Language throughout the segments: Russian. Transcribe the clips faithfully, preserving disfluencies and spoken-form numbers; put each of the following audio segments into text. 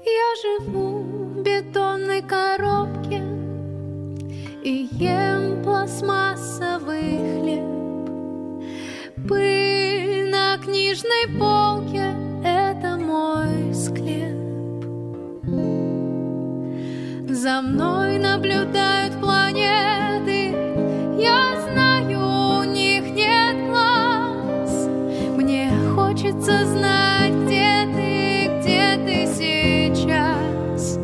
Я живу в бетонной коробке и ем пластмассовый хлеб. Пыль на книжной полке — это мой склеп. За мной наблюдают планеты, я знаю, у них нет глаз. Мне хочется знать, где ты, где ты сейчас.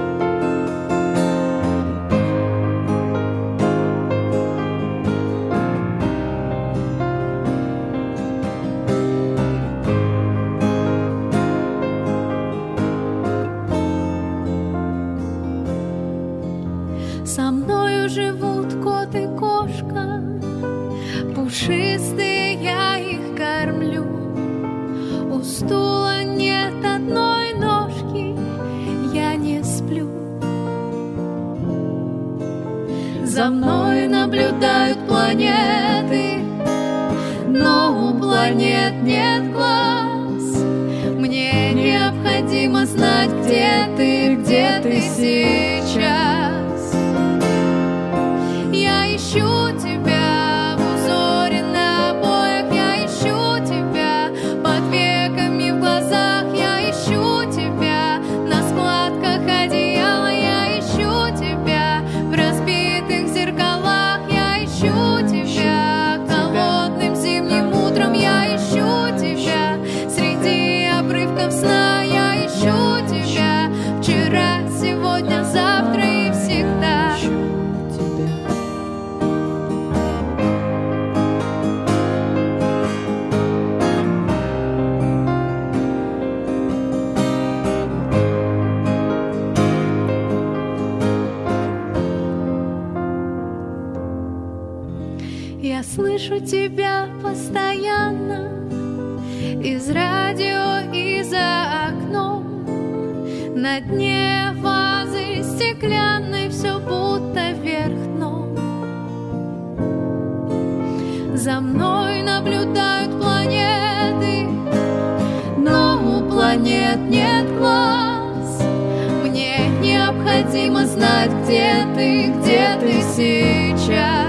Со мною живут кот и кошка, пушистые, я их кормлю. У стула нет одной ножки, я не сплю. За мной наблюдают планеты, но у планет нет глаз. Мне необходимо знать, где ты, где ты сейчас. Я ищу тебя в узоре на обоях, я ищу тебя под веками в глазах, я ищу тебя на складках одеяла, я ищу тебя в разбитых зеркалах, я ищу тебя холодным зимним утром, я ищу тебя среди обрывков сна, я ищу тебя вчера, сегодня, завтра и всегда. Я слышу тебя постоянно из радио и за окном. На дне вазы стеклянной все будто вверх дном. За мной наблюдают планеты, но у планет нет глаз. Мне необходимо знать, где ты, где ты сейчас.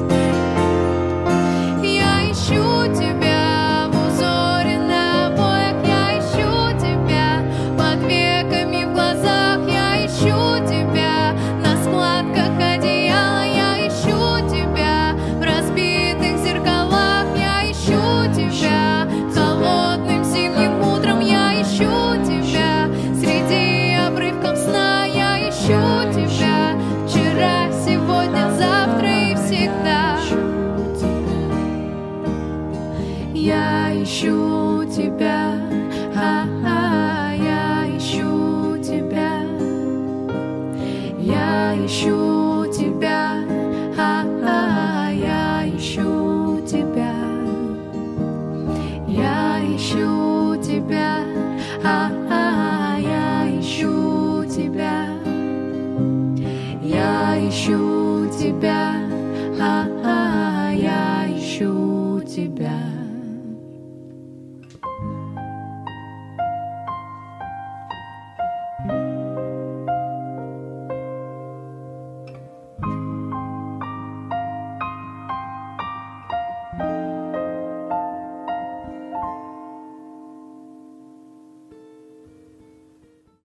Ищу тебя в узоре на обоях, я ищу тебя под веками в глазах, я ищу тебя на складках одеяла, я ищу тебя в разбитых зеркалах, я ищу тебя холодным зимним утром, я ищу тебя среди обрывков сна, я ищу тебя вчера, сегодня, завтра и всегда. Я ищу тебя, а-а, я ищу тебя. Я ищу тебя, а-а, я ищу тебя. Я ищу тебя, а-а, я ищу тебя. Я ищу тебя.